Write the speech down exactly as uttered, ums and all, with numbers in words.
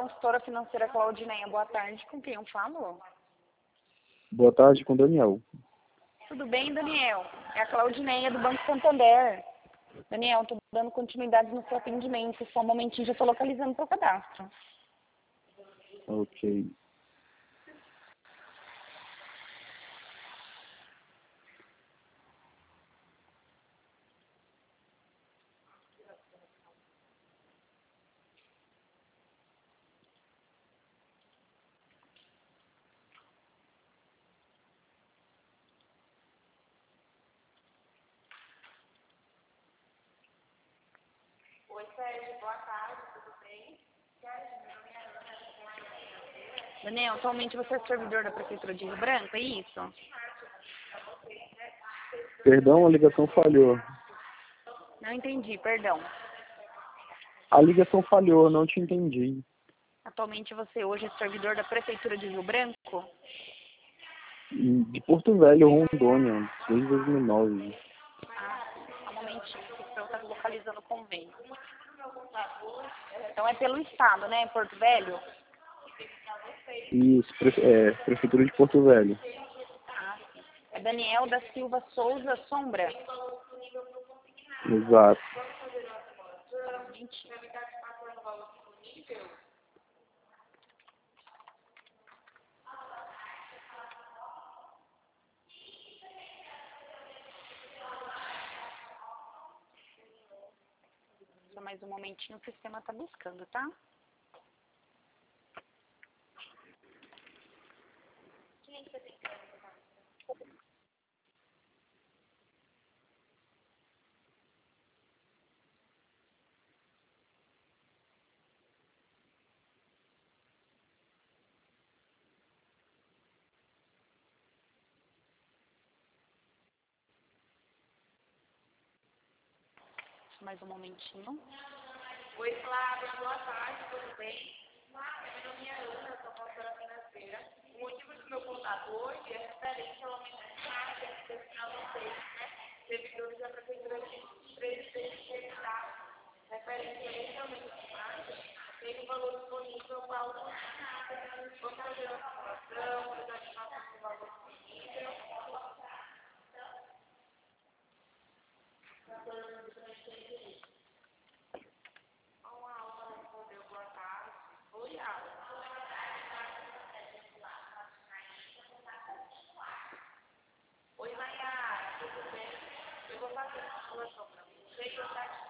consultora financeira Claudineia, boa tarde, com quem eu falo? Boa tarde, com o Daniel. Tudo bem, Daniel? É a Claudineia do Banco Santander. Daniel, estou dando continuidade no seu atendimento, só um momentinho, já estou localizando o seu cadastro. Ok. Oi, Sérgio, boa tarde, tudo bem? Sérgio, meu nome é Ana. Daniel, atualmente você é servidor da Prefeitura de Rio Branco, é isso? Perdão, a ligação falhou. Não entendi, perdão. A ligação falhou, não te entendi. Atualmente você hoje é servidor da Prefeitura de Rio Branco? De Porto Velho, Rondônia, desde dois mil e nove. Ah, um momentinho, que eu estou localizando o convênio. Então é pelo Estado, né, Porto Velho? Isso, prefe- é, Prefeitura de Porto Velho. Ah, sim. É Daniel da Silva Souza Sombra. Exato. Um momentinho. Só mais um momentinho, o sistema está buscando, tá? Só mais um momentinho. Oi, Flávia, boa tarde, tudo bem? Flávia, meu nome é Ana, eu sou consultora financeira. O motivo do meu contato hoje é referente ao aumento de taxa que destinado a vocês, né? Servidores da Prefeitura de Presidente do Estado. Referente a esse aumento de taxa, tem um valor disponível para o consignado. Vamos fazer uma simulação, uma estimação do valor disponível. Oi, Nayara, tudo bem? Eu vou fazer uma simulação para você.